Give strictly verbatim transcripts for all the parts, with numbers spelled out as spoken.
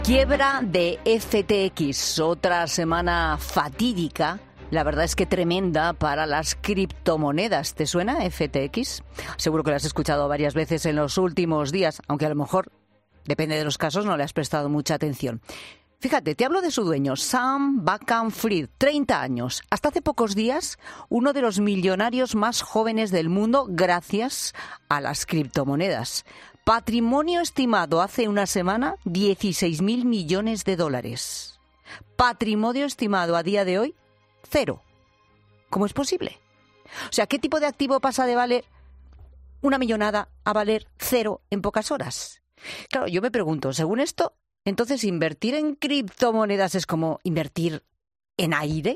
Quiebra de F T X, otra semana fatídica, la verdad es que tremenda para las criptomonedas. ¿Te suena F T X? Seguro que lo has escuchado varias veces en los últimos días, aunque a lo mejor, depende de los casos, no le has prestado mucha atención. Fíjate, te hablo de su dueño, Sam Bankman-Fried, treinta años. Hasta hace pocos días, uno de los millonarios más jóvenes del mundo gracias a las criptomonedas. Patrimonio estimado hace una semana, dieciséis mil millones de dólares. Patrimonio estimado a día de hoy, cero. ¿Cómo es posible? O sea, ¿qué tipo de activo pasa de valer una millonada a valer cero en pocas horas? Claro, yo me pregunto, según esto, entonces invertir en criptomonedas es como invertir en aire.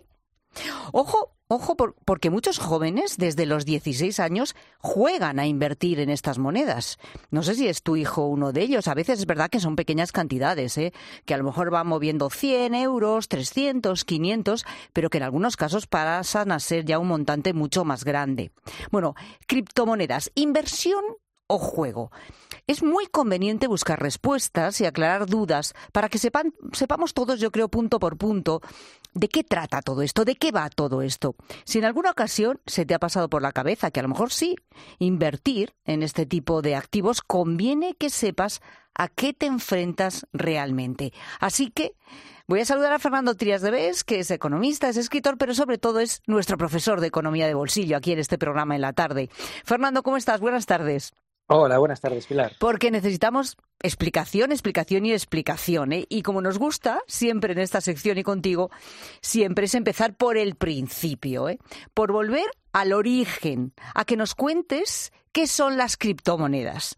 Ojo, ojo, por, porque muchos jóvenes desde los dieciséis años juegan a invertir en estas monedas. No sé si es tu hijo uno de ellos. A veces es verdad que son pequeñas cantidades, ¿eh? Que a lo mejor van moviendo cien euros, trescientos, quinientos, pero que en algunos casos pasan a ser ya un montante mucho más grande. Bueno, criptomonedas, inversión o juego. Es muy conveniente buscar respuestas y aclarar dudas para que sepan, sepamos todos, yo creo, punto por punto, de qué trata todo esto, de qué va todo esto. Si en alguna ocasión se te ha pasado por la cabeza que a lo mejor sí, invertir en este tipo de activos, conviene que sepas a qué te enfrentas realmente. Así que voy a saludar a Fernando Trías de Bes, que es economista, es escritor, pero sobre todo es nuestro profesor de economía de bolsillo aquí en este programa en la tarde. Fernando, ¿cómo estás? Buenas tardes. Hola, buenas tardes, Pilar. Porque necesitamos explicación, explicación y explicación, ¿eh? Y como nos gusta siempre en esta sección y contigo, siempre es empezar por el principio, ¿eh? Por volver al origen, a que nos cuentes qué son las criptomonedas.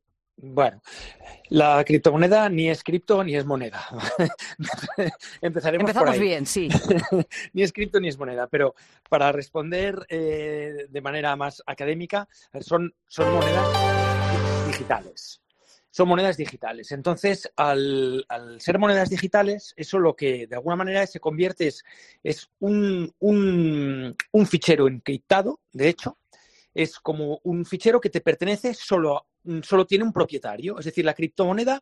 Bueno, la criptomoneda ni es cripto ni es moneda. Empezaremos Empezamos por ahí. bien, sí. Ni es cripto ni es moneda, pero para responder eh, de manera más académica, son, son monedas digitales. Son monedas digitales. Entonces, al, al ser monedas digitales, eso lo que de alguna manera se convierte es, es un, un, un fichero encriptado, de hecho. Es como un fichero que te pertenece solo, solo tiene un propietario. Es decir, la criptomoneda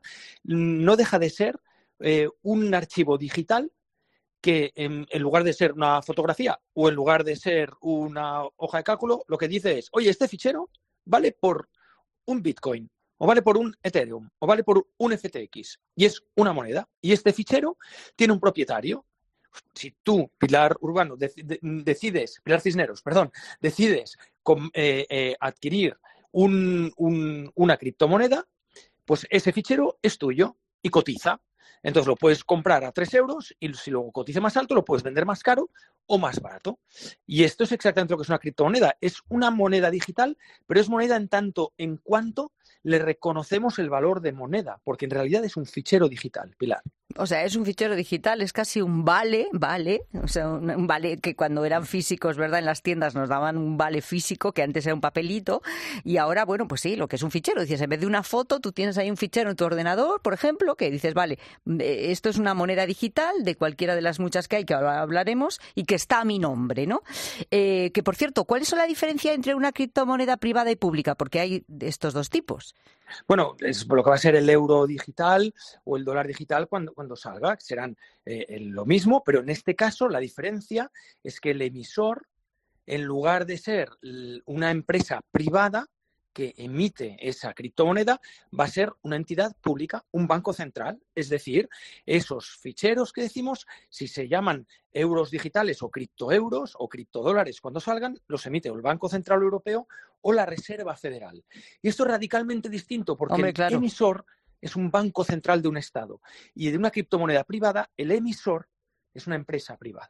no deja de ser eh, un archivo digital que en, en lugar de ser una fotografía o en lugar de ser una hoja de cálculo, lo que dice es, oye, este fichero vale por un Bitcoin, o vale por un Ethereum, o vale por un F T X. Y es una moneda. Y este fichero tiene un propietario. Si tú, Pilar Urbano, de, de, decides, Pilar Cisneros, perdón, decides com, eh, eh, adquirir un, un, una criptomoneda, pues ese fichero es tuyo y cotiza. Entonces lo puedes comprar a tres euros y si luego cotiza más alto lo puedes vender más caro o más barato. Y esto es exactamente lo que es una criptomoneda. Es una moneda digital, pero es moneda en tanto en cuanto le reconocemos el valor de moneda, porque en realidad es un fichero digital, Pilar. O sea, es un fichero digital, es casi un vale, vale, o sea, un, un vale que cuando eran físicos, ¿verdad? En las tiendas nos daban un vale físico, que antes era un papelito, y ahora, bueno, pues sí, lo que es un fichero. Dices, en vez de una foto, tú tienes ahí un fichero en tu ordenador, por ejemplo, que dices, vale, esto es una moneda digital de cualquiera de las muchas que hay, que ahora hablaremos, y que está a mi nombre, ¿no? Eh, que, por cierto, ¿cuál es la diferencia entre una criptomoneda privada y pública? Porque hay estos dos tipos. Bueno, es lo que va a ser el euro digital o el dólar digital cuando, cuando salga. Serán eh, lo mismo, pero en este caso la diferencia es que el emisor, en lugar de ser una empresa privada que emite esa criptomoneda, va a ser una entidad pública, un banco central. Es decir, esos ficheros que decimos, si se llaman euros digitales o criptoeuros o criptodólares cuando salgan, los emite o el Banco Central Europeo o la Reserva Federal. Y esto es radicalmente distinto porque Hombre, el claro. emisor es un banco central de un Estado y de una criptomoneda privada, el emisor es una empresa privada.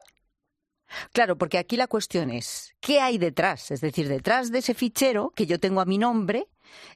Claro, porque aquí la cuestión es, ¿qué hay detrás? Es decir, detrás de ese fichero que yo tengo a mi nombre,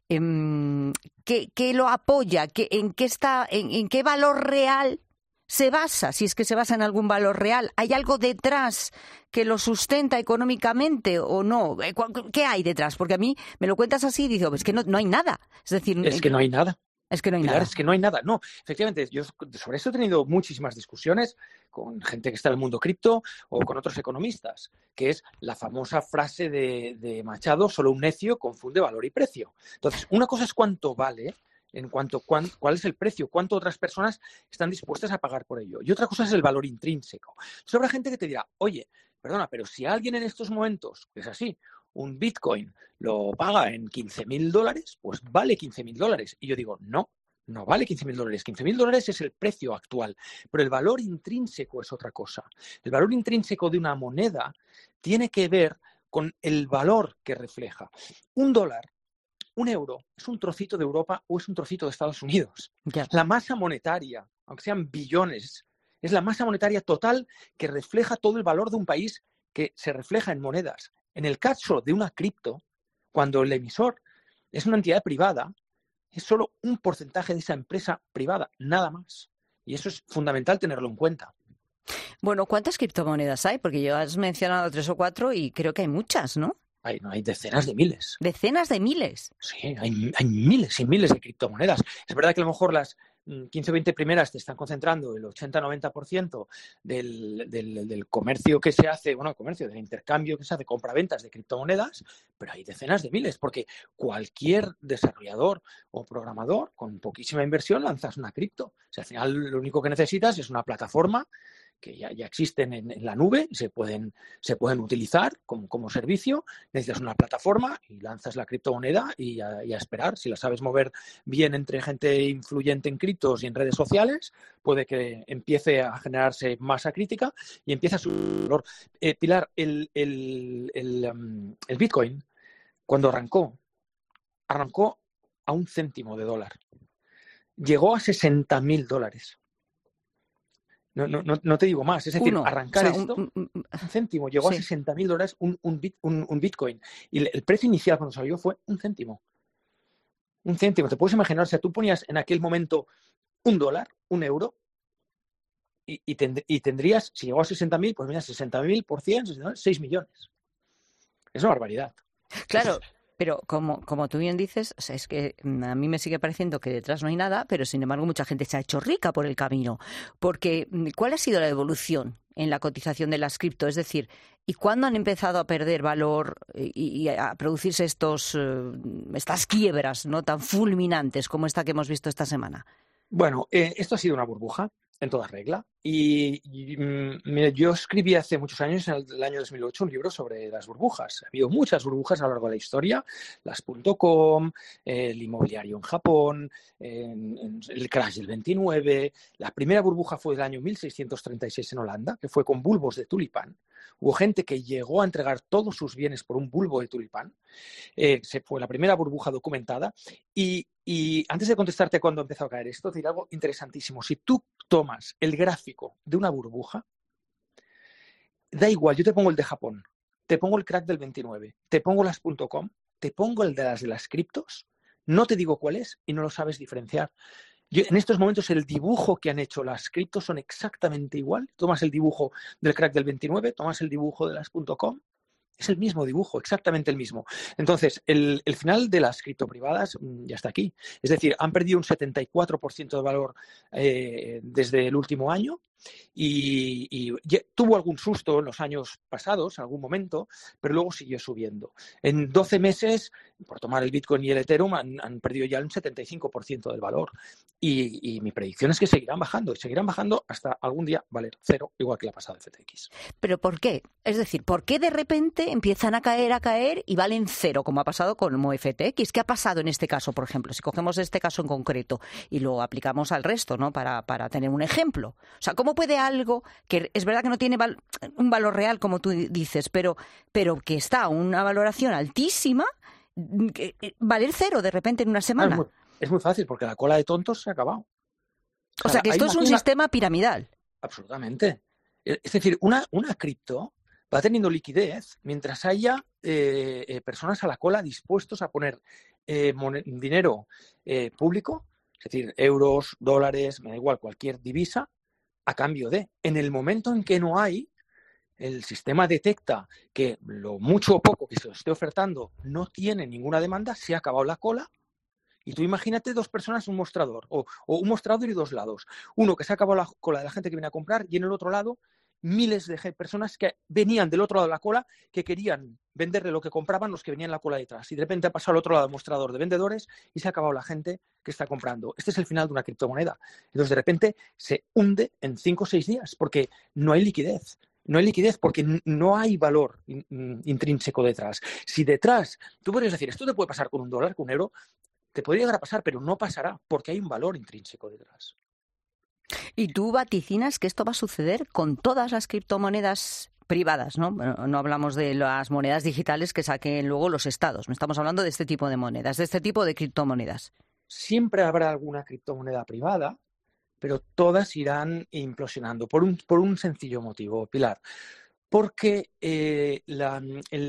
eh, ¿qué, qué lo apoya? ¿Qué, en, qué está, en, ¿En qué valor real se basa? Si es que se basa en algún valor real. ¿Hay algo detrás que lo sustenta económicamente o no? ¿Qué hay detrás? Porque a mí me lo cuentas así y digo, es que no, no hay nada. Es decir, es que no hay nada. Es que no hay Pilar, nada. Es que no hay nada. No, efectivamente, yo sobre eso he tenido muchísimas discusiones con gente que está en el mundo cripto o con otros economistas, que es la famosa frase de, de Machado, solo un necio confunde valor y precio. Entonces, una cosa es cuánto vale en cuanto cuán, cuál es el precio, cuánto otras personas están dispuestas a pagar por ello. Y otra cosa es el valor intrínseco. Entonces, habrá gente que te dirá, oye, perdona, pero si alguien en estos momentos, es así, un Bitcoin lo paga en quince mil dólares, pues vale quince mil dólares. Y yo digo, no, no vale quince mil dólares. quince mil dólares es el precio actual, pero el valor intrínseco es otra cosa. El valor intrínseco de una moneda tiene que ver con el valor que refleja. Un dólar, un euro, ¿es un trocito de Europa o es un trocito de Estados Unidos? Ya. La masa monetaria, aunque sean billones, es la masa monetaria total que refleja todo el valor de un país que se refleja en monedas. En el caso de una cripto, cuando el emisor es una entidad privada, es solo un porcentaje de esa empresa privada, nada más. Y eso es fundamental tenerlo en cuenta. Bueno, ¿cuántas criptomonedas hay? Porque yo has mencionado tres o cuatro y creo que hay muchas, ¿no? Hay, no, hay decenas de miles. ¿Decenas de miles? Sí, hay, hay miles y miles de criptomonedas. Es verdad que a lo mejor las quince o veinte primeras te están concentrando el ochenta a noventa por ciento del, del, del comercio que se hace, bueno, el comercio, del intercambio que se hace, compra-ventas de criptomonedas, pero hay decenas de miles, porque cualquier desarrollador o programador con poquísima inversión lanzas una cripto. O sea, al final lo único que necesitas es una plataforma que ya, ya existen en, en la nube, se pueden, se pueden utilizar como, como servicio. Necesitas una plataforma y lanzas la criptomoneda y a, y a esperar. Si la sabes mover bien entre gente influyente en criptos y en redes sociales, puede que empiece a generarse masa crítica y empieza a subir valor. Eh, Pilar, el, el, el, um, el Bitcoin, cuando arrancó, arrancó a un céntimo de dólar. Llegó a sesenta mil dólares. No, no, no te digo más. Es decir, Uno. arrancar O sea, esto, un, un, un céntimo, llegó sí. a sesenta mil dólares un, un, bit, un, un Bitcoin. Y el precio inicial cuando salió fue un céntimo. Un céntimo. Te puedes imaginar, o sea, tú ponías en aquel momento un dólar, un euro, y, y, tend, y tendrías, si llegó a sesenta mil, pues mira, sesenta mil por cien, seis millones. Es una barbaridad. Claro. Pero como, como tú bien dices, o sea, es que a mí me sigue pareciendo que detrás no hay nada, pero sin embargo mucha gente se ha hecho rica por el camino. Porque, ¿cuál ha sido la evolución en la cotización de las cripto? Es decir, ¿y cuándo han empezado a perder valor y, y a producirse estos, estas quiebras, ¿no?, tan fulminantes como esta que hemos visto esta semana? Bueno, eh, esto ha sido una burbuja, en toda regla. Y, y mire, yo escribí hace muchos años, en el, el año dos mil ocho, un libro sobre las burbujas. Ha habido muchas burbujas a lo largo de la historia, las punto com, eh, el inmobiliario en Japón, en, en el crash del veintinueve. La primera burbuja fue del año mil seiscientos treinta y seis en Holanda, que fue con bulbos de tulipán. Hubo gente que llegó a entregar todos sus bienes por un bulbo de tulipán. Eh, se fue la primera burbuja documentada. Y, y antes de contestarte cuándo empezó a caer esto, decir algo interesantísimo. Si tú tomas el gráfico de una burbuja, da igual, yo te pongo el de Japón, te pongo el crack del veintinueve, te pongo las punto com, te pongo el de las de las criptos, no te digo cuál es y no lo sabes diferenciar. Yo, en estos momentos el dibujo que han hecho las criptos son exactamente igual. Tomas el dibujo del crack del veintinueve, tomas el dibujo de las punto com, es el mismo dibujo, exactamente el mismo. Entonces, el, el final de las criptoprivadas ya está aquí. Es decir, han perdido un setenta y cuatro por ciento de valor eh, desde el último año y, y, y tuvo algún susto en los años pasados, en algún momento, pero luego siguió subiendo. En doce meses, por tomar el Bitcoin y el Ethereum, han, han perdido ya un setenta y cinco por ciento del valor. Y, y mi predicción es que seguirán bajando, y seguirán bajando hasta algún día valer cero, igual que la pasada F T X. ¿Pero por qué? Es decir, ¿por qué de repente empiezan a caer, a caer y valen cero, como ha pasado con F T X? ¿Qué ha pasado en este caso, por ejemplo? Si cogemos este caso en concreto y lo aplicamos al resto, ¿no?, para, para tener un ejemplo. O sea, ¿cómo puede algo que es verdad que no tiene val- un valor real, como tú dices, pero, pero que está a una valoración altísima, que, valer cero de repente en una semana? Ah, es, muy, es muy fácil, porque la cola de tontos se ha acabado. O sea, o sea que esto es un una... sistema piramidal. Absolutamente. Es decir, una, una cripto va teniendo liquidez mientras haya eh, eh, personas a la cola dispuestos a poner eh, dinero eh, público, es decir, euros, dólares, me da igual, cualquier divisa, a cambio de. En el momento en que no hay, el sistema detecta que lo mucho o poco que se esté ofertando no tiene ninguna demanda, se ha acabado la cola. Y tú imagínate dos personas en un mostrador, o, o un mostrador y dos lados. Uno que se ha acabado la cola de la gente que viene a comprar y en el otro lado miles de personas que venían del otro lado de la cola, que querían venderle lo que compraban los que venían en la cola detrás. Y de repente ha pasado al otro lado del mostrador de vendedores y se ha acabado la gente que está comprando. Este es el final de una criptomoneda. Entonces, de repente, se hunde en cinco o seis días porque no hay liquidez. No hay liquidez porque no hay valor intrínseco detrás. Si detrás, tú podrías decir, esto te puede pasar con un dólar, con un euro, te podría llegar a pasar, pero no pasará porque hay un valor intrínseco detrás. ¿Y tú vaticinas que esto va a suceder con todas las criptomonedas privadas, ¿no? Bueno, no hablamos de las monedas digitales que saquen luego los estados, no estamos hablando de este tipo de monedas, de este tipo de criptomonedas. Siempre habrá alguna criptomoneda privada, pero todas irán implosionando por un, por un sencillo motivo, Pilar. Porque eh, la,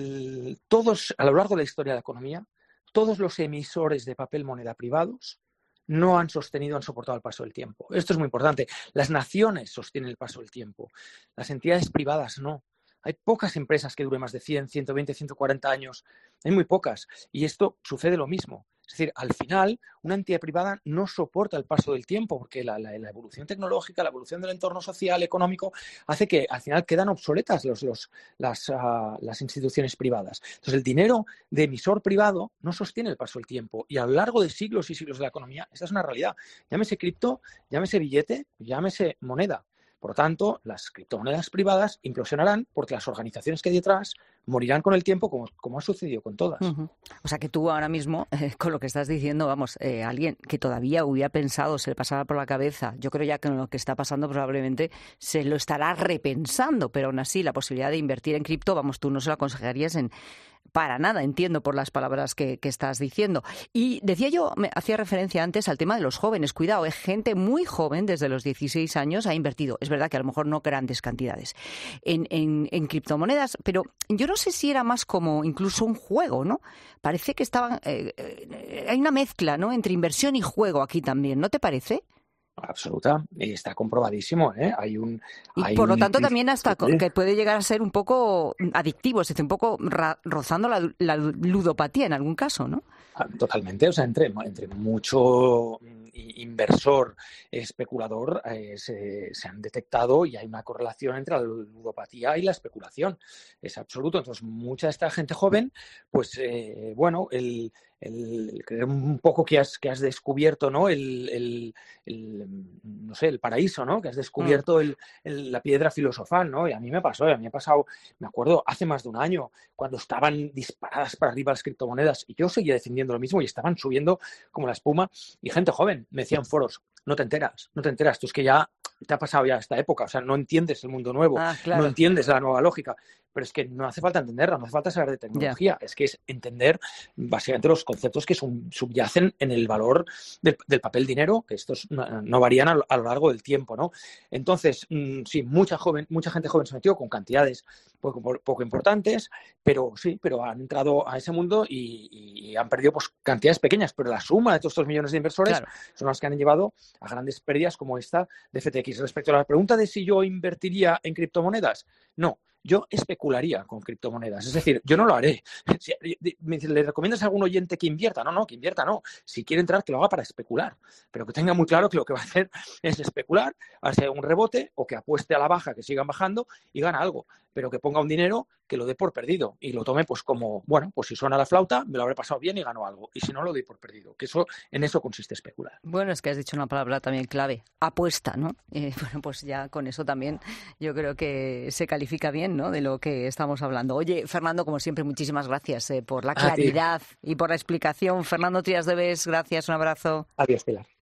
el, todos, a lo largo de la historia de la economía, todos los emisores de papel moneda privados no han sostenido, han soportado el paso del tiempo. Esto es muy importante. Las naciones sostienen el paso del tiempo. Las entidades privadas no. Hay pocas empresas que duren más de cien, ciento veinte, ciento cuarenta años. Hay muy pocas. Y esto sucede lo mismo. Es decir, al final, una entidad privada no soporta el paso del tiempo porque la, la, la evolución tecnológica, la evolución del entorno social, económico, hace que al final quedan obsoletas los, los, las, uh, las instituciones privadas. Entonces, el dinero de emisor privado no sostiene el paso del tiempo y a lo largo de siglos y siglos de la economía, esta es una realidad. Llámese cripto, llámese billete, llámese moneda. Por lo tanto, las criptomonedas privadas implosionarán porque las organizaciones que hay detrás morirán con el tiempo, como, como ha sucedido con todas. Uh-huh. O sea que tú ahora mismo, eh, con lo que estás diciendo, vamos, eh, alguien que todavía hubiera pensado, se le pasaba por la cabeza, yo creo ya que lo que está pasando probablemente se lo estará repensando, pero aún así la posibilidad de invertir en cripto, vamos, tú no se lo aconsejarías en para nada, entiendo por las palabras que, que estás diciendo. Y decía yo, me hacía referencia antes al tema de los jóvenes. Cuidado, es gente muy joven, desde los dieciséis años, ha invertido. Es verdad que a lo mejor no grandes cantidades en, en, en criptomonedas, pero yo no sé si era más como incluso un juego, ¿no? Parece que estaban... Eh, eh, hay una mezcla, ¿no?, entre inversión y juego aquí también, ¿no te parece? Absoluta, y está comprobadísimo, ¿eh? Hay un... Y hay por lo un... tanto también hasta que puede llegar a ser un poco adictivo, es decir, un poco ra- rozando la, la ludopatía en algún caso, ¿no? Totalmente, o sea, entre, entre mucho inversor, especulador, eh, se, se han detectado y hay una correlación entre la ludopatía y la especulación. Es absoluto. Entonces, mucha de esta gente joven, pues, eh, bueno, el, el, el un poco que has, que has descubierto, ¿no? El, el, el, no sé, el paraíso, ¿no? Que has descubierto mm. el, el, la piedra filosofal, ¿no? Y a mí me pasó, y a mí me ha pasado, me acuerdo, hace más de un año, cuando estaban disparadas para arriba las criptomonedas y yo seguía defendiendo lo mismo y estaban subiendo como la espuma y gente joven me decían foros, no te enteras, no te enteras, tú es que ya te ha pasado ya esta época, o sea, no entiendes el mundo nuevo, ah, claro. no entiendes la nueva lógica, pero es que no hace falta entenderla, no hace falta saber de tecnología, yeah. Es que es entender básicamente los conceptos que son, subyacen en el valor del, del papel dinero, que estos no, no varían a lo, a lo largo del tiempo, ¿no? Entonces, mmm, sí, mucha joven, mucha gente joven se metió con cantidades poco, poco importantes, pero sí, pero han entrado a ese mundo y, y han perdido pues cantidades pequeñas, pero la suma de todos estos millones de inversores claro. son las que han llevado a grandes pérdidas como esta de F T X. Respecto a la pregunta de si yo invertiría en criptomonedas, no. Yo especularía con criptomonedas, es decir, yo no lo haré. Si, ¿le recomiendas a algún oyente que invierta? No, no, que invierta no. Si quiere entrar, que lo haga para especular, pero que tenga muy claro que lo que va a hacer es especular, hacer un rebote o que apueste a la baja, que sigan bajando y gana algo, pero que ponga un dinero que lo dé por perdido y lo tome pues como, bueno, pues si suena la flauta, me lo habré pasado bien y gano algo, y si no, lo doy por perdido, que eso en eso consiste especular. Bueno, es que has dicho una palabra también clave, apuesta, ¿no? Eh, bueno, pues ya con eso también yo creo que se califica bien, ¿no?, de lo que estamos hablando. Oye, Fernando, como siempre, muchísimas gracias eh, por la claridad y por la explicación. Fernando Trías de Bes, gracias, un abrazo. Adiós, Pilar.